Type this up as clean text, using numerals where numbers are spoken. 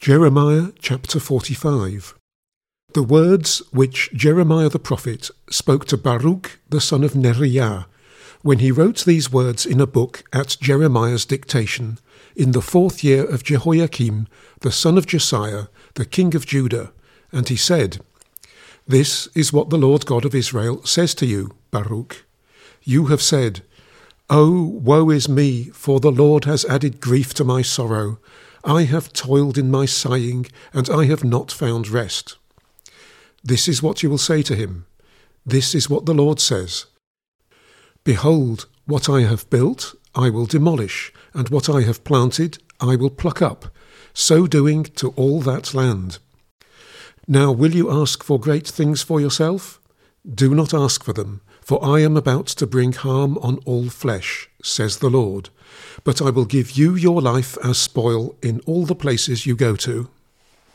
Jeremiah chapter 45. The words which Jeremiah the prophet spoke to Baruch the son of Neriah, when he wrote these words in a book at Jeremiah's dictation, in the 4th year of Jehoiakim, the son of Josiah, the king of Judah. And he said, This is what the Lord God of Israel says to you, Baruch. You have said, Oh, woe is me, for the Lord has added grief to my sorrow. I have toiled in my sighing, and I have not found rest. This is what you will say to him. This is what the Lord says. Behold, what I have built, I will demolish, and what I have planted, I will pluck up, so doing to all that land. Now will you ask for great things for yourself? Do not ask for them, for I am about to bring harm on all flesh, says the Lord. But I will give you your life as spoil in all the places you go to.